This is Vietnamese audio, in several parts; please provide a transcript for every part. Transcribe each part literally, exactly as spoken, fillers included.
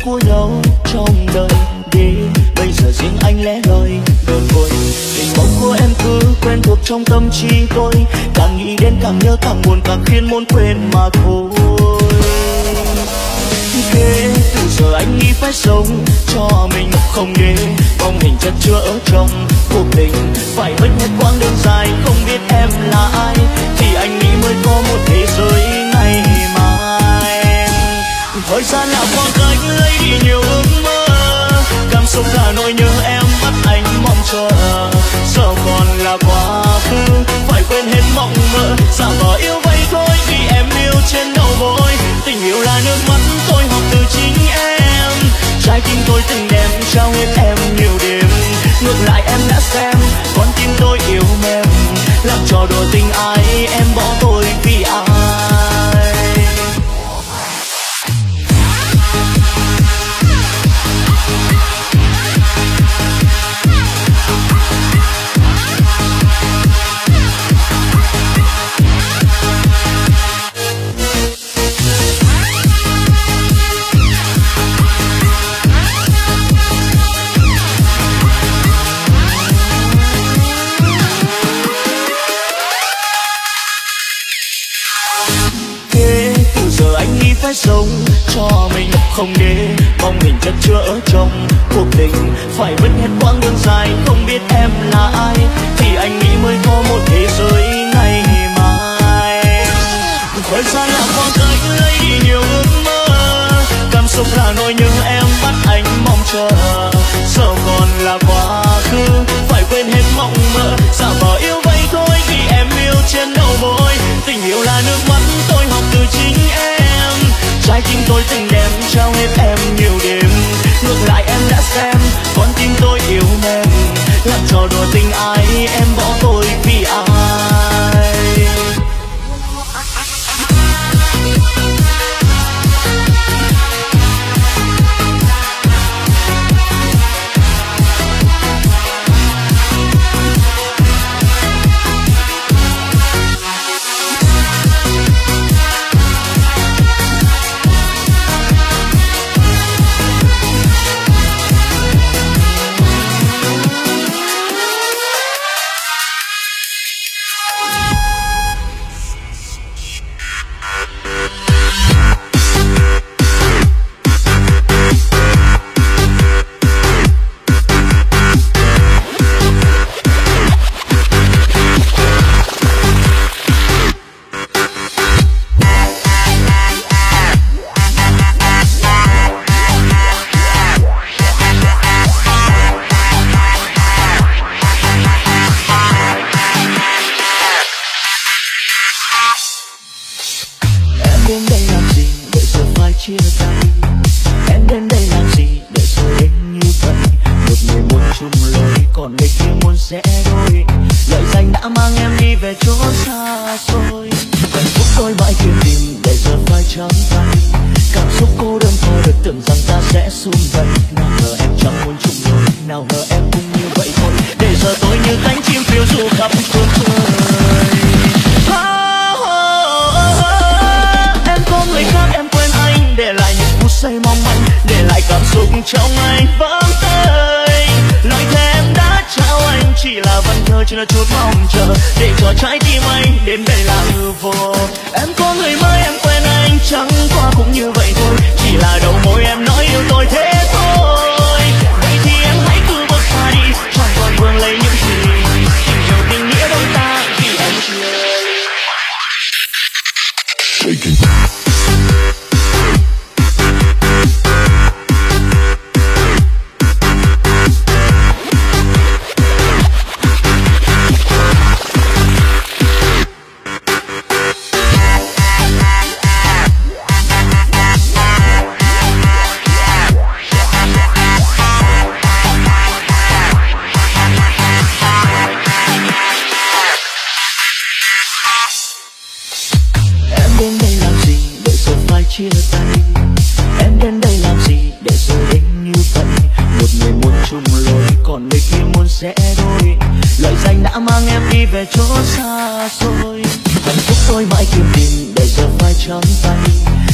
của nhau trong đời đi. Bây giờ riêng anh lẻ loi đơn côi, hình bóng của em cứ quen thuộc trong tâm trí tôi. Càng nghĩ đến càng nhớ càng buồn, càng khiến muốn quên mà thôi. Thế từ giờ anh nghĩ phải sống cho mình, không để bóng hình chất chứa ở trong cuộc tình. Phải mất hết quãng đường dài không biết em là ai, thì anh nghĩ mới có một thế giới ngày mai. Thời gian là khoảng cách lấy đi nhiều ước mơ, cảm xúc là nỗi nhớ em bắt anh mong chờ. Giờ còn là quá khứ, phải quên hết mộng mơ, giả vờ yêu vậy thôi vì em yêu trên đầu môi. Tình yêu là nước mắt tôi học từ chính em, trái tim tôi từng đem trao hết em nhiều đêm. Ngược lại em đã xem con tim tôi yêu mềm, làm trò đùa tình ai em bỏ tôi vì ai. Phải sống cho mình, không để bóng hình chất chứa ở trong cuộc tình. Phải mất hết quãng đường dài không biết em là ai, thì anh nghĩ mới có một thế giới ngày mai. Thời gian là khoảng cách lấy đi nhiều ước mơ, cảm xúc là nỗi nhớ em bắt anh mong chờ. Giờ còn là quá khứ, phải quên hết mộng mơ, giả vờ yêu vậy thôi vì em yêu trên đầu môi. Tình yêu là nước mắt tôi học từ chính em, trái tim tôi từng đem trao hết em nhiều đêm. Ngược lại em đã xem con tim tôi yêu mềm, làm trò đùa tình ai em bỏ tôi vì ai.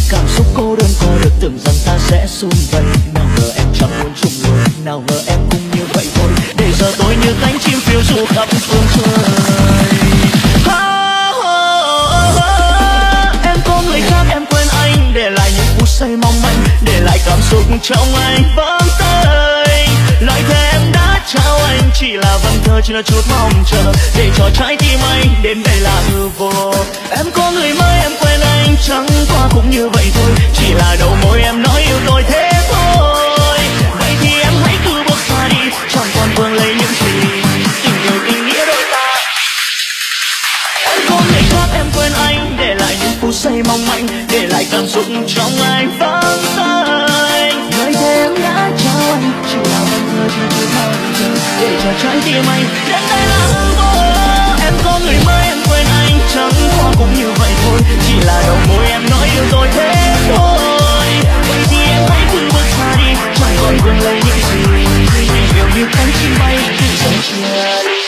cảm xúc cô đơn có được tưởng rằng ta sẽ sum vầy. Nào ngờ em chẳng muốn chung lối, nào ngờ em cũng như vậy thôi. Để giờ tôi như cánh chim phiêu du khắp phương trời. Em có người khác em quên anh, để lại những phút giây mong manh, để lại cảm xúc trong anh vắng tay. Lời thề em đã trao anh chỉ là vần thơ, chỉ là chút mong chờ để cho trái tim anh đến đây là hư vô. Em có người mới em quên anh, chẳng qua cũng như vậy thôi, chỉ là đầu môi em nói yêu tôi thế thôi. Vậy thì em hãy cứ bước xa đi, chẳng còn vương lấy những gì tình yêu tình nghĩa đôi ta. Em có người khác em quên anh, để lại những phút giây mong manh, để lại cảm xúc trong anh vắng tay. Lời thề em đã trao anh chỉ là vần thơ, chỉ chút mong chờ để cho trái tim anh đến đây là hư vô. Em có người mới em quên anh, chẳng qua cũng như vậy thôi, chỉ là đầu môi em nói yêu tôi thế thôi. Vậy thì em hãy cứ bước xa đi, chẳng còn vương lấy những gì tình yêu như cánh chim bay tự dần chia đi.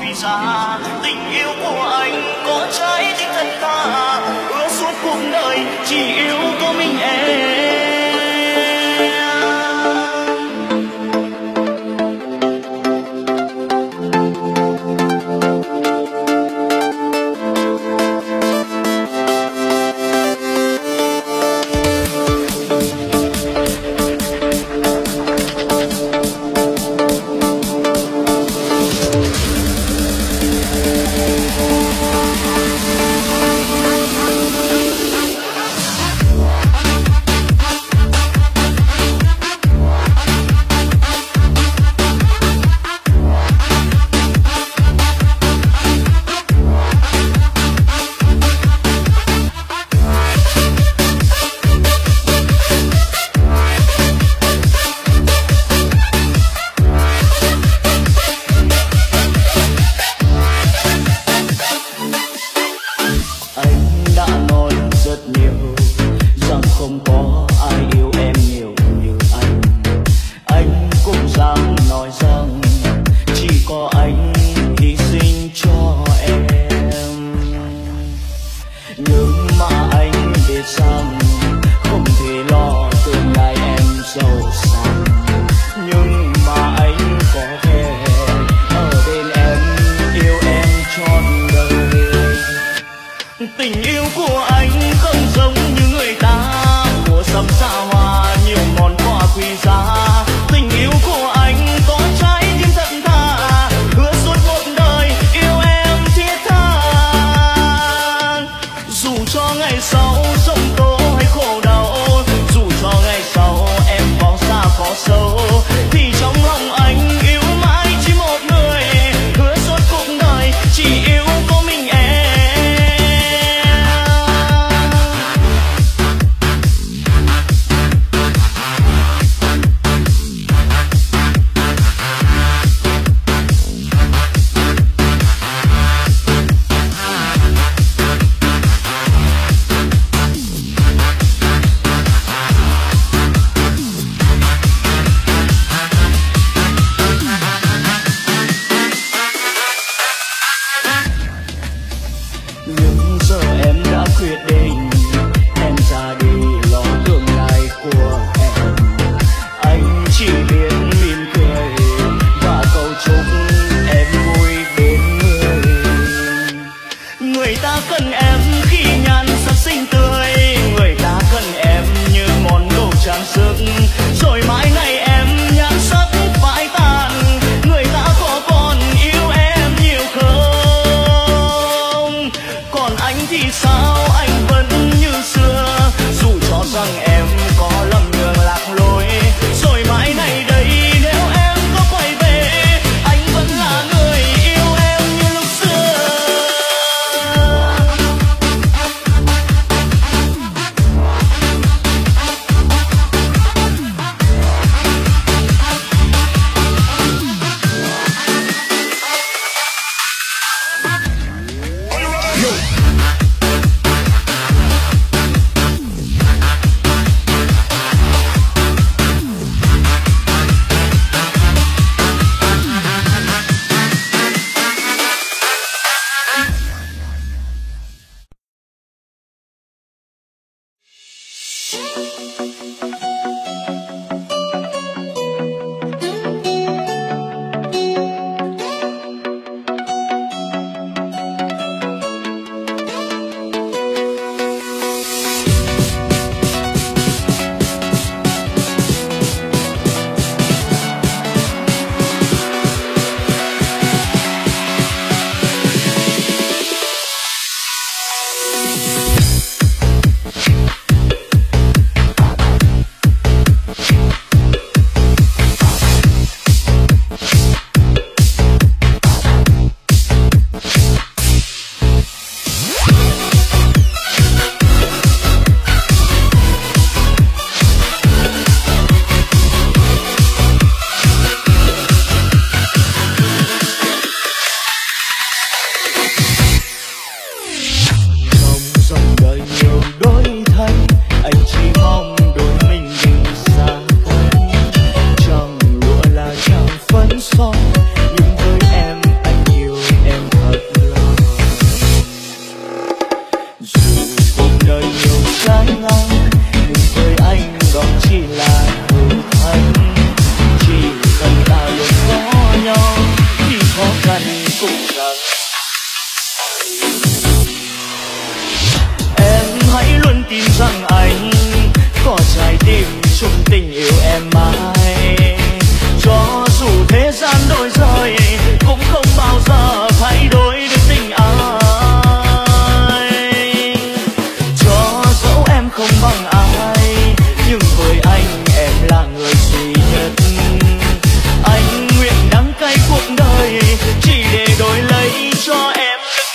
quý giá. Tình yêu của anh có trái tim thật tha, hứa suốt cuộc đời chỉ yêu có mình em. tìm chung tình yêu em mãi. Cho dù thế gian đổi rời cũng không bao giờ thay đổi được tình ai. Cho dẫu em không bằng ai, nhưng với anh em là người duy nhất. Anh nguyện đắng cay cuộc đời chỉ để đổi lấy cho em.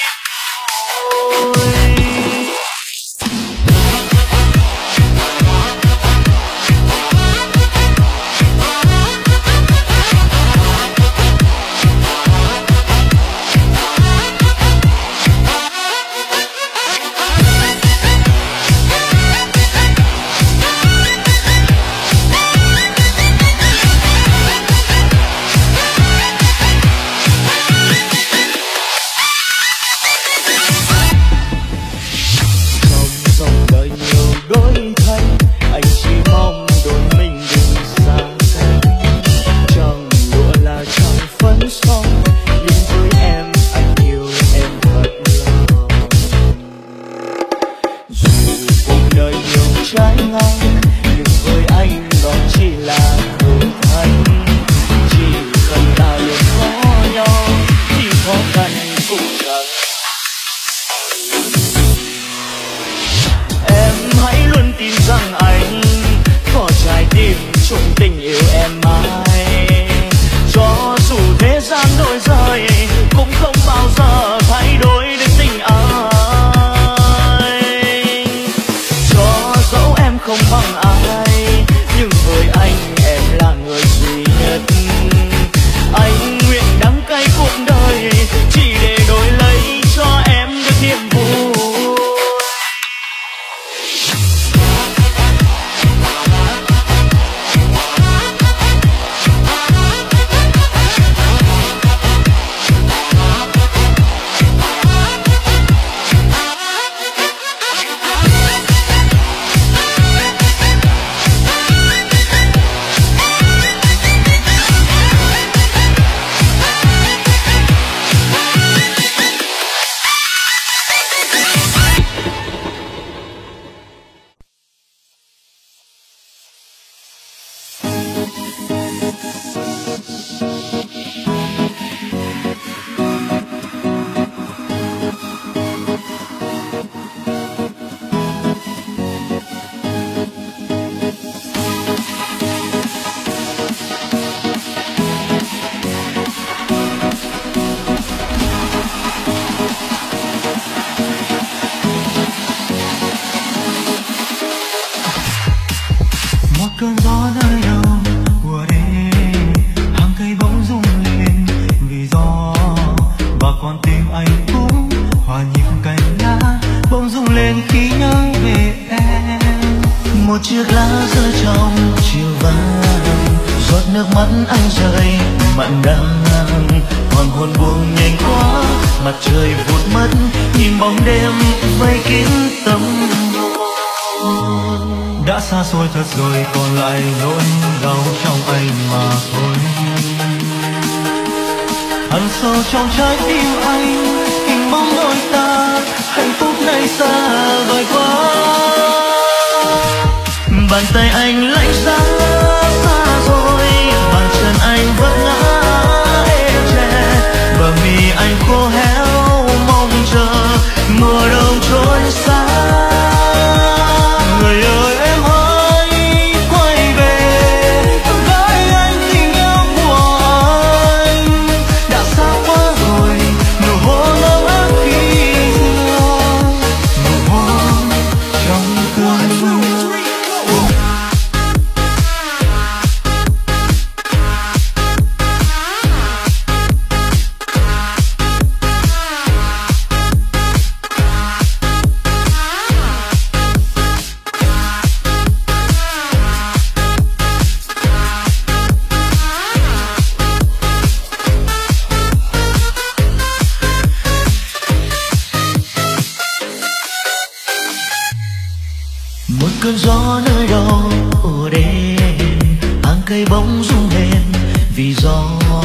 cơn gió nơi đâu ùa đến, hàng cây bóng rung lên vì gió,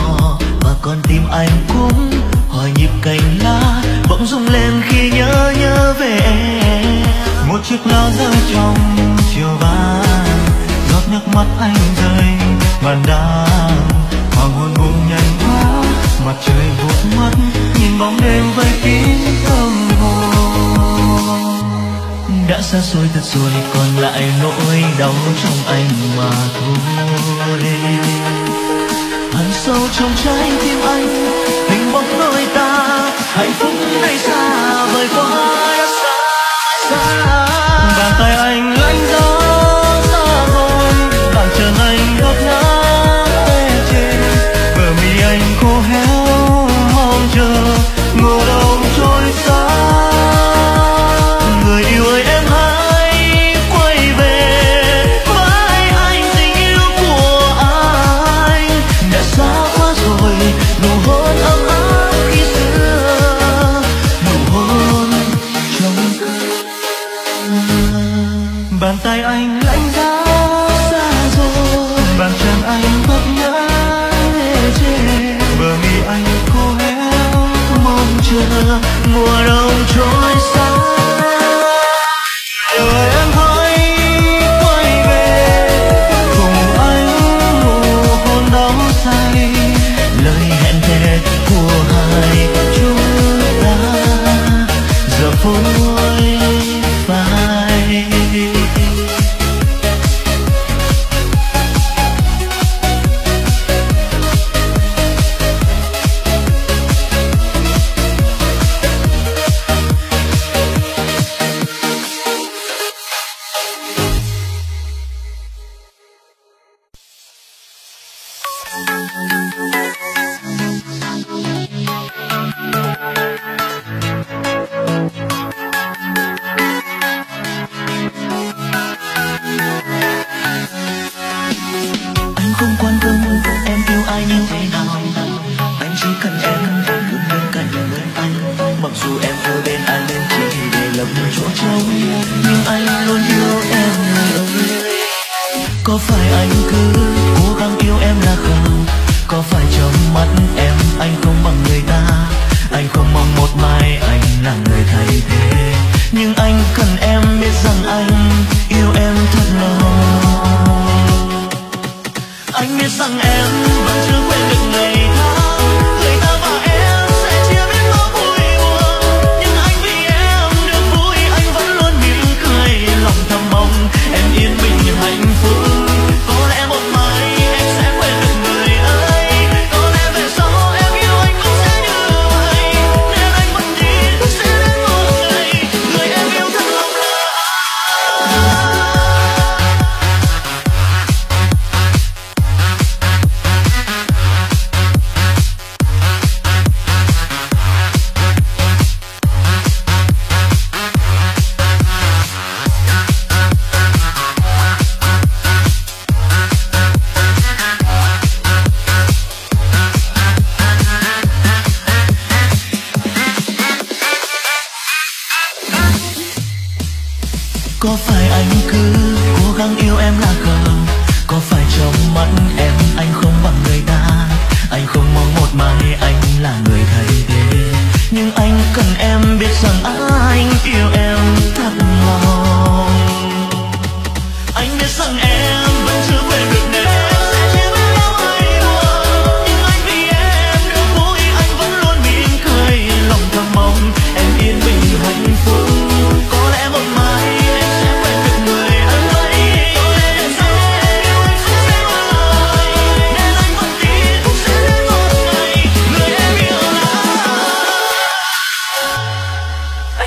và con tim anh cũng hòa nhịp cành lá bỗng rung lên khi nhớ nhớ về em. Một chiếc lá rơi trong chiều vàng, mắt anh rơi màn đêm, hoàng hôn buông nhanh quá, mặt trời vụt mất, nhìn bóng đêm vây kín tâm hồn. Đã xa xôi thật rồi, còn lại nỗi đau trong anh mà thôi. Hằn sâu trong trái tim anh, hình bóng đôi ta, hạnh phúc này xa vời quá đã xa xa. Bàn tay anh lạnh giá xa rồi, bàn chân anh gấp ngã ê chề, bờ mi anh khô héo mong chờ mùa đông trôi xa. Người yêu ơi em hãy quay về với anh, tình yêu của anh đã xa quá rồi. Nụ hôn ấm áp khi xưa, nụ hôn trong bàn tay anh lạnh giá xa rồi, bàn chân anh vấp ngã ê chề, bờ mi anh khô héo mong chờ mùa đông trôi xa. Rồi em hãy quay về cùng anh, nụ hôn đau say, lời hẹn thề của hai chúng ta giờ phôi phai. Anh không quan tâm em yêu ai như thế nào, anh chỉ cần em luôn bên cạnh bên anh. Mặc dù em ở bên anh nên chỉ để lấp chỗ trống, nhưng anh luôn yêu em người ơi. Có phải anh cứ cố gắng yêu em là không? Có phải trong mắt em anh không bằng người ta? Anh không mong một mai anh là người thay thế, nhưng anh cần em biết rằng anh yêu em thật lòng. Anh biết rằng em vẫn chưa quên được ngày tháng, người ta và em sẽ chia biết bao vui buồn, nhưng anh vì em được vui anh vẫn luôn mỉm cười. Lòng thầm mong em yên bình hạnh phúc, có lẽ một mai em sẽ quên được người ấy, có lẽ về sau em yêu anh cũng sẽ như vậy, nên anh vẫn tin sẽ đến một ngày người em yêu thật lòng là anh. Có phải anh cứ cố gắng yêu em là không? Có phải trong mắt em anh không bằng người ta? Anh không mong một mai anh là người thay thế, nhưng anh cần em biết rằng anh yêu em thật lòng. Anh biết rằng em vẫn chưa quên được nên em sẽ chia biết bao hay buồn, nhưng anh vì em được vui anh vẫn luôn mỉm cười. Lòng thầm mong em yên bình hạnh phúc, có lẽ một mai em sẽ quên được người anh ấy, có lẽ về sau em yêu anh cũng sẽ vơi, nên anh vẫn tin cũng sẽ đến một ngày người em yêu là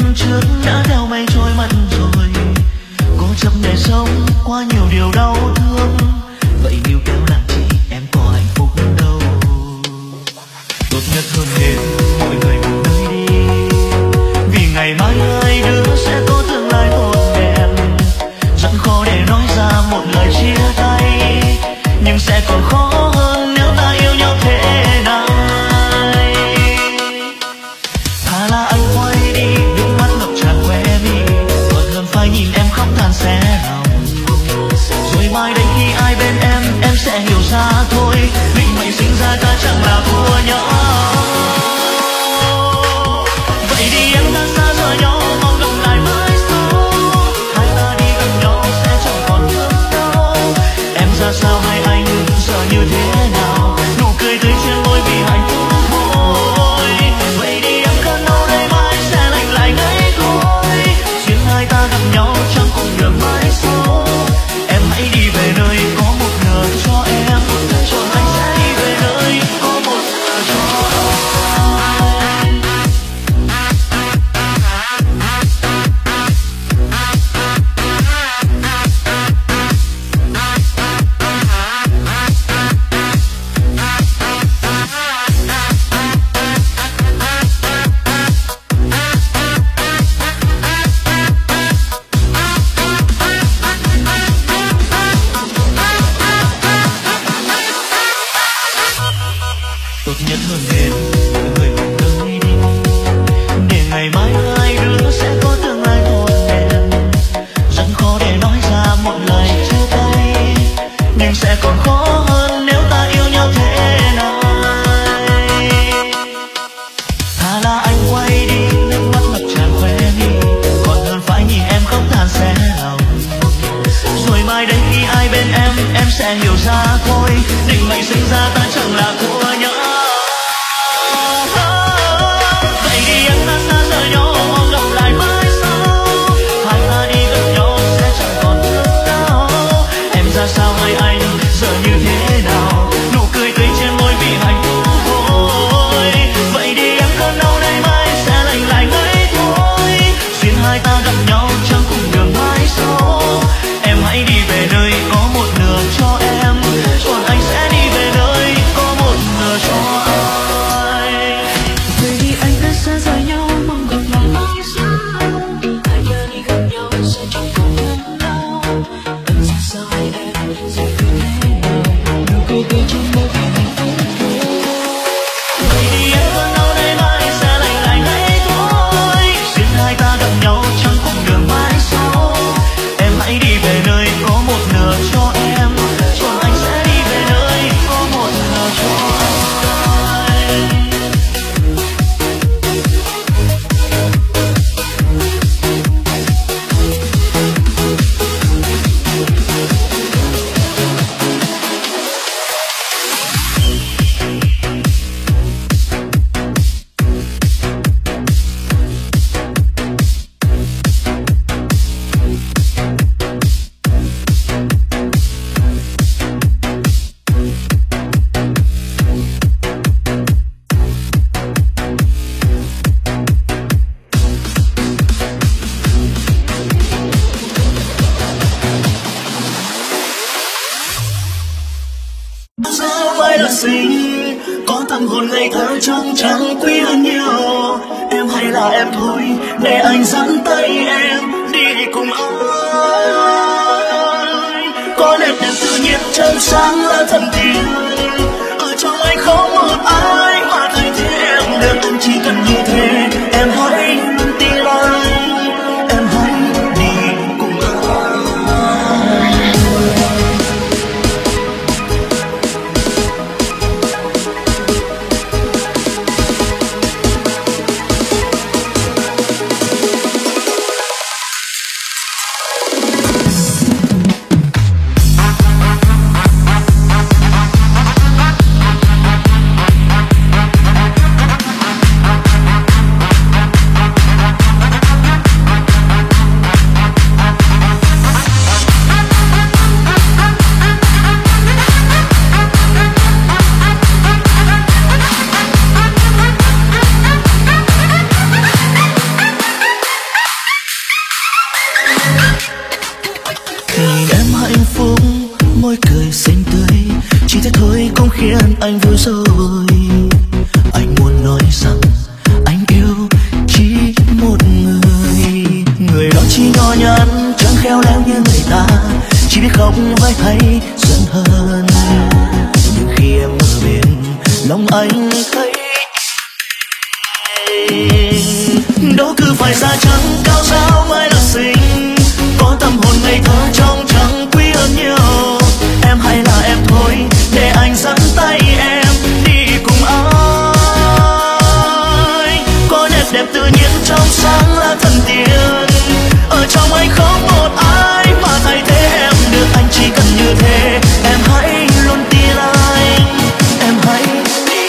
lường trước đã theo mây trôi mất rồi. Cố chấp để sống qua nhiều điều đau thương, vậy níu kéo làm chi em có hạnh phúc đâu. Tốt nhất hơn hết mọi người một nơi đi, vì ngày mai hai đứa sẽ có tương lai tốt đẹp. Rất khó để nói ra một lời chia tay, nhưng sẽ còn khó hơn nếu ta yêu nhau thế này. Thà là anh quay đi, nước mắt ngập tràn khóe mi, còn hơn phải nhìn em khóc than xé lòng. Rồi mai đây khi ai bên em, em sẽ hiểu ra thôi, định mệnh sinh ra ta chẳng là thua nhau. Vậy đi em đã xa rời nhau, mong gặp lại mai sau. Hai ta đi gần nhau sẽ chẳng còn thương đau. Em ra sao hay anh giờ như thế nào, nụ cười tươi trên môi vì hạnh phúc thôi. Vậy đi em cơn đau đây mai sẽ lạnh lại ngay thôi. Duyên hai ta gặp nhau chẳng cùng đường mãi sau. Em hãy đi về nơi có một nửa cho em, rồi anh sẽ đi về nơi có một nửa cho anh. Tốt nhất hơn hết mọi người một nơi đi, để ngày mai hai đứa sẽ có tương lai tốt đẹp. Rất khó để nói ra một lời chia tay, nhưng sẽ còn khó hơn nếu ta yêu nhau thế này. Thà là anh quay đi, nước mắt ngập tràn khóe mi, còn hơn phải nhìn em khóc than xé lòng. Rồi mai đây khi ai bên em, em sẽ hiểu ra thôi, định mệnh sinh ra ta chẳng là của nhau. Vậy đi em đã xa rời nhau, mong gặp lại mai sau. Hai ta đi gần nhau sẽ chẳng còn thương đau. Em ra sao hay anh giờ như thế nào, nụ cười tươi trên môi vì hạnh phúc thôi. Vậy đi em cơn đau đây mai sẽ lạnh lại ngay thôi. Duyên hai ta gặp nhau chẳng cùng đường mãi sau. Em hãy đi về nơi có một nửa cho em, còn anh sẽ đi về nơi có một nửa cho anh. Vậy đi anh đã xa rời nhau, mong gặp lại mai sau. Hai ta đi gần nhau sẽ chẳng còn thương đau. Anh ra sao hay em giờ như thế nào, nụ cười tươi trên môi vì hạnh phúc thôi. Vậy đi em cơn đau đây mai sẽ lạnh lại ngay thôi. Duyên hai ta gặp nhau chẳng cùng đường mãi sau. Em hãy đi về nơi có một nửa cho em, còn anh sẽ đi về nơi có một nửa cho anh. Sao phải là sinh có tâm hồn ngây thơ trong trắng quý hơn nhiều. Em hay là em thôi, để anh dẫn tay em đi cùng anh. Có đẹp đẹp tự nhiên chân sáng là thần tiên, ở trong anh không một ai mà thay thế em được. Anh chỉ cần như thế, em hãy tin anh, em hãy đi cùng anh. anh vui rồi. Anh muốn nói rằng anh yêu chỉ một người, người đó chỉ nhỏ nhắn chẳng khéo léo như người ta, chỉ biết khóc vai hay giận hờn. Nhưng khi em ở bên lòng anh thấy đâu cứ phải da trắng cao ráo mới là xinh, có tâm hồn ngây thơ trong trắng quý hơn nhiều. Em hay là em thôi để anh dẫn tay em đi cùng anh, có đẹp đẹp tự nhiên trong sáng là thần tiên, ở trong anh không một ai mà thay thế em được. Anh chỉ cần như thế, em hãy luôn tin anh, em hãy đi.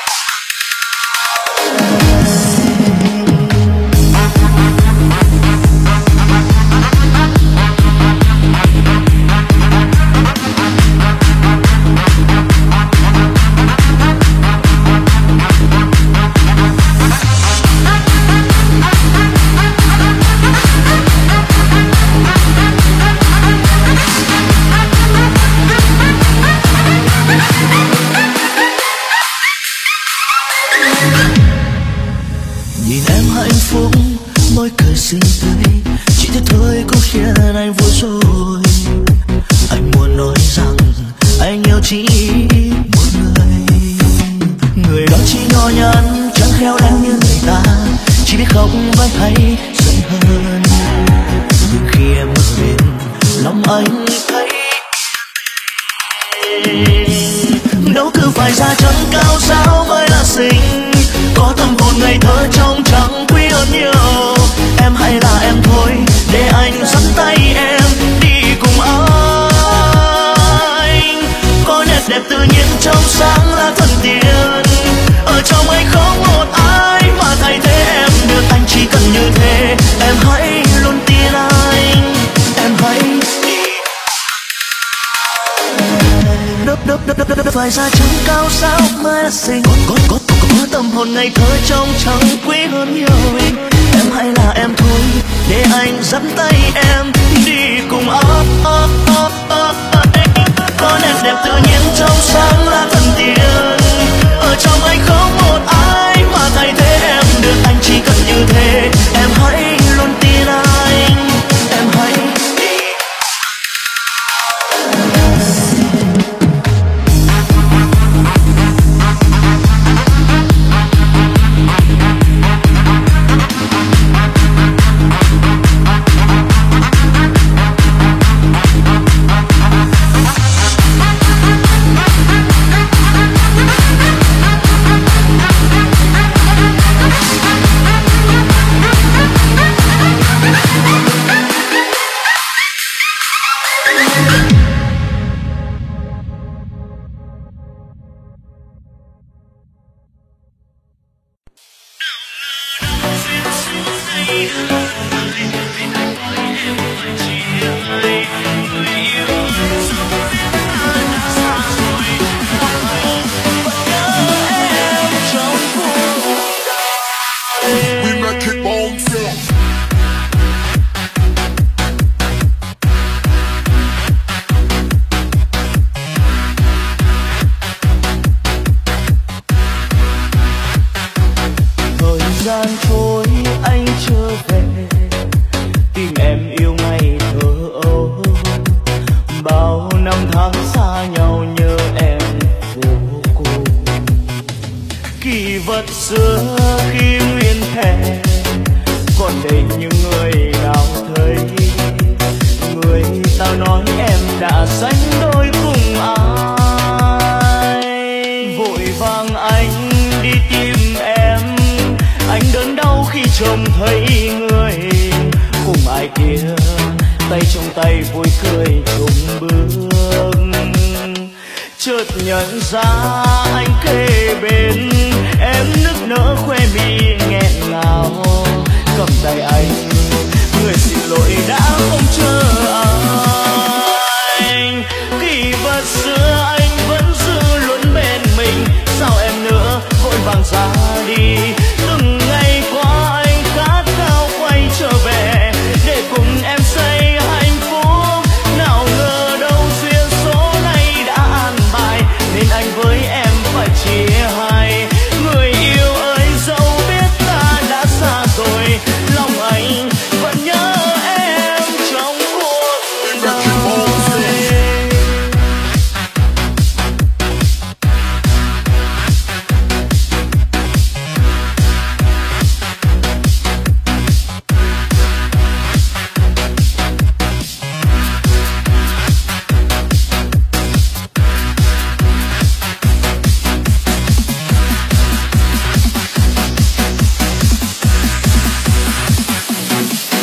Nhìn em hạnh phúc, môi cười xinh tươi, chỉ thế thôi cũng khiến anh vui rồi. Anh muốn nói rằng anh yêu chỉ một người, người đó chỉ nhỏ nhắn chẳng khéo léo như người ta, chỉ biết khóc vai hay giận hờn. Nhưng khi em ở bên lòng anh thấy đâu cứ phải da trắng cao ráo mới là xinh, có tâm hồn ngây thơ trong trắng quý hơn nhiều. Em hay là em thôi để anh dẫn tay em đi cùng anh, có đẹp đẹp tự nhiên trong sáng là thần tiên, ở trong anh không một ai mà thay thế em được. Anh chỉ cần như thế, em hãy luôn tin anh, em hãy đi. Đớp đớp đớp đớp đớp phải da trắng cao ráo mới là xinh, có có có có có tâm hồn ngây thơ trong trắng quý hơn nhiều. Em hay là em thôi để anh dẫn tay em đi cùng anh, có đẹp đẹp tự nhiên trong sáng là thần tiên, ở trong anh không một ai mà thay thế em được. Anh chỉ cần như thế, em hãy luôn tin anh, em hãy đi. Anh với em phải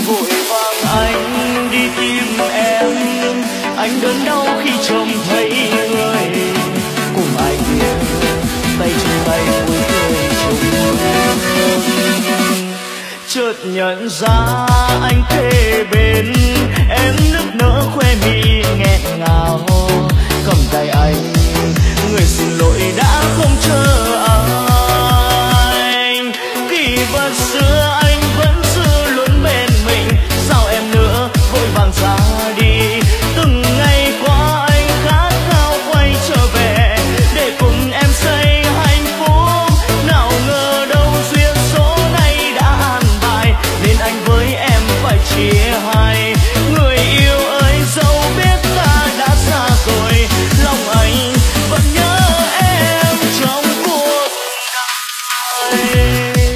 vội vàng anh đi tìm em, anh đớn đau khi trông thấy người cùng ai kia tay trong tay cuối cười chung hương. Chợt nhận ra anh kề bên em, nức nở khoe mi nghẹn ngào, cầm tay anh người xin lỗi đã không chờ anh. Kỷ vật xưa anh vẫn giữ luôn bên mình, sao em nữa vội vàng ra đi. Từng ngày qua anh khát khao quay trở về để cùng em xây hạnh phúc, nào ngờ đâu duyên số này đã an bài nên anh với em phải chia hai. Người yêu ơi dẫu biết ta đã xa rồi, lòng anh vẫn nhớ em trong cuộc đời.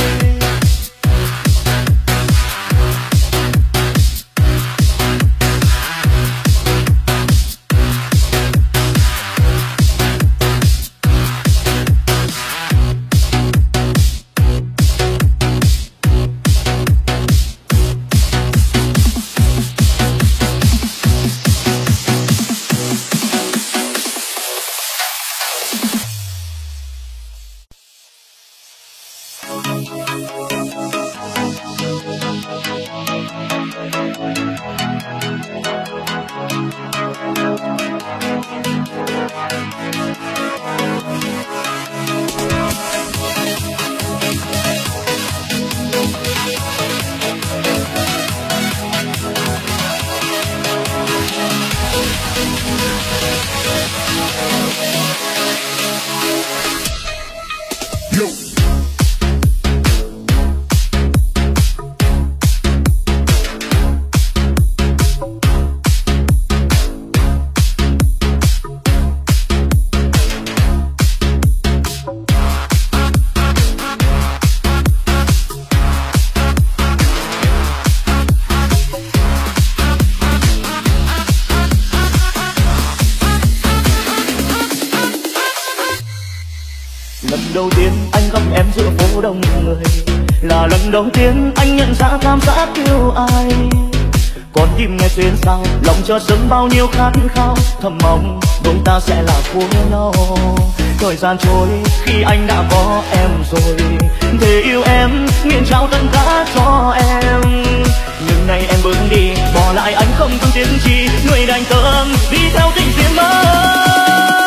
Đầu tiên anh gặp em giữa phố đông người, là lần đầu tiên anh nhận ra cảm giác yêu ai. Còn tim nghe xuyên sao, lòng chợt dâng bao nhiêu khát khao, thầm mong đôi ta sẽ là của nhau. Thời gian trôi khi anh đã có em rồi, để yêu em nguyện trao tất cả cho em. Nhưng nay em bước đi, bỏ lại anh không thương tiếc chi, người đành tâm đi theo tình duyên mới.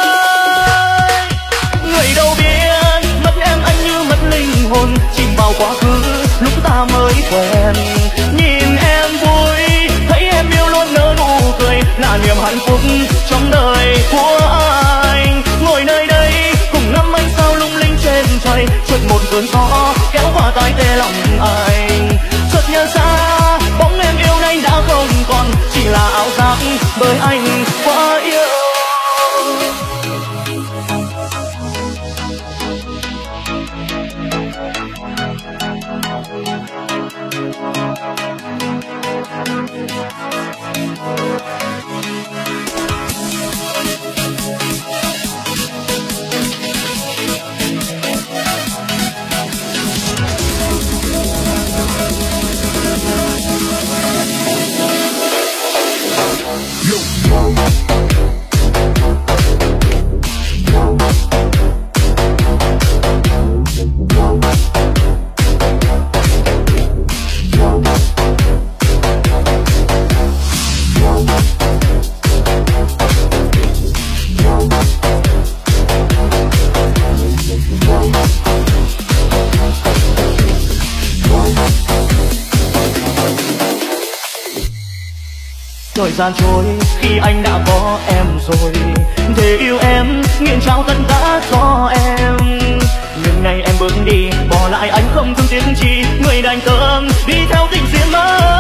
Người đâu biết mất em anh như mất linh hồn, chìm vào quá khứ lúc ta mới quen. Nhìn em vui thấy em yêu luôn nở nụ cười, là niềm hạnh phúc trong đời của anh. Ngồi nơi đây cùng ngắm ánh sao lung linh trên trời, chợt một cơn gió kéo qua tai tê lòng anh. Chợt nhớ ra bóng em yêu nay đã không còn, chỉ là ảo giác bởi anh quá yêu. Thời gian trôi khi anh đã có em rồi, để yêu em nguyện trao tất cả cho em. Nhưng ngày em bước đi, bỏ lại anh không thương tiếc chi, người đành tâm đi theo tình duyên mới.